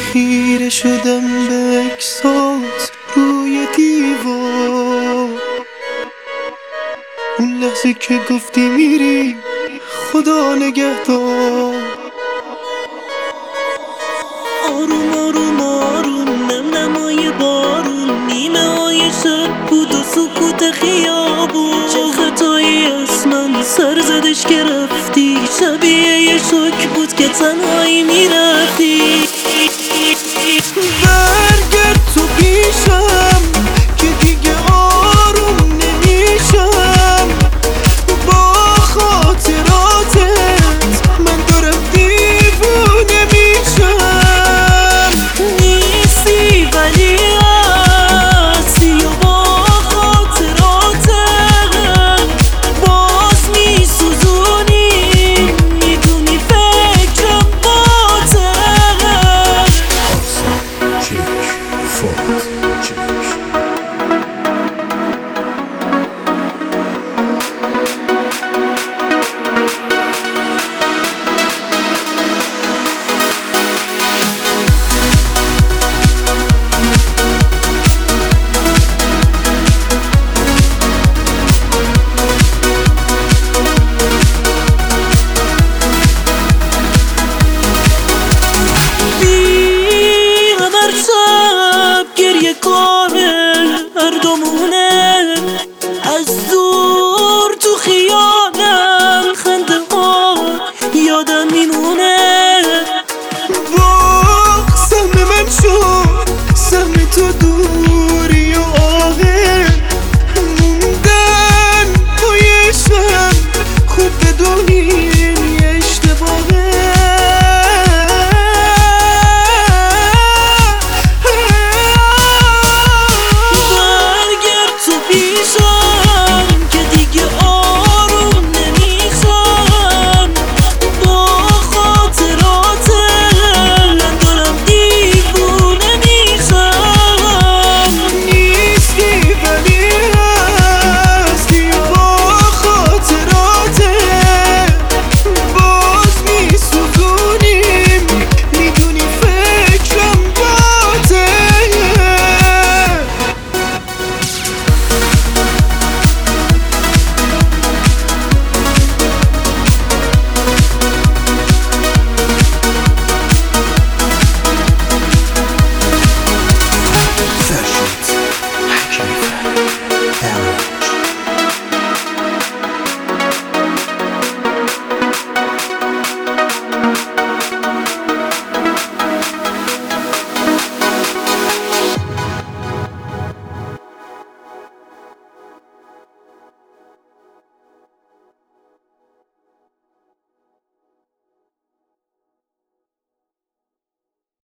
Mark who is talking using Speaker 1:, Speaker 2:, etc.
Speaker 1: خیره شدم به عکسات روی دیوار، اون لحظه که گفتی میری خدا نگهدار.
Speaker 2: آروم آروم آروم نم نمای بارون، نیمه های شب بود و سکوت خیابون. چه خطایی از من سر زدش که رفتی، شبیه یه شک بود که تنهایی میرفتی.
Speaker 1: برگرد تو پیشم که دیگه آروم نمیشم، با خاطراتت من دارم دیوونه میشم.
Speaker 2: نیستی ولی هستی و با خاطراتت باز میسوزونی، میدونی فکرم باته. گریه کامل هر دومونه، از دور تو خیالم خنده ها یادم میمونه.